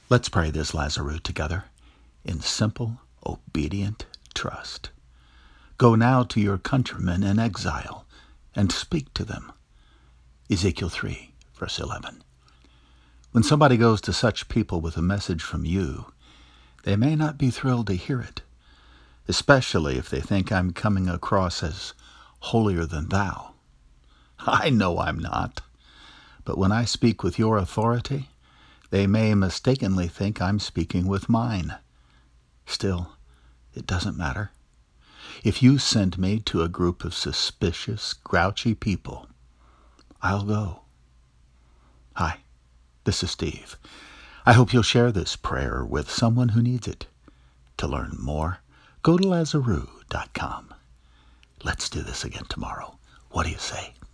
Let's pray this Lazarus together in simple, obedient trust. Go now to your countrymen in exile and speak to them. Ezekiel 3, verse 11. When somebody goes to such people with a message from you, they may not be thrilled to hear it, especially if they think I'm coming across as holier than thou. I know I'm not, but when I speak with your authority, they may mistakenly think I'm speaking with mine. Still, it doesn't matter. If you send me to a group of suspicious, grouchy people, I'll go. Hi, this is Steve. I hope you'll share this prayer with someone who needs it. To learn more, go to Lazarus.com. Let's do this again tomorrow. What do you say?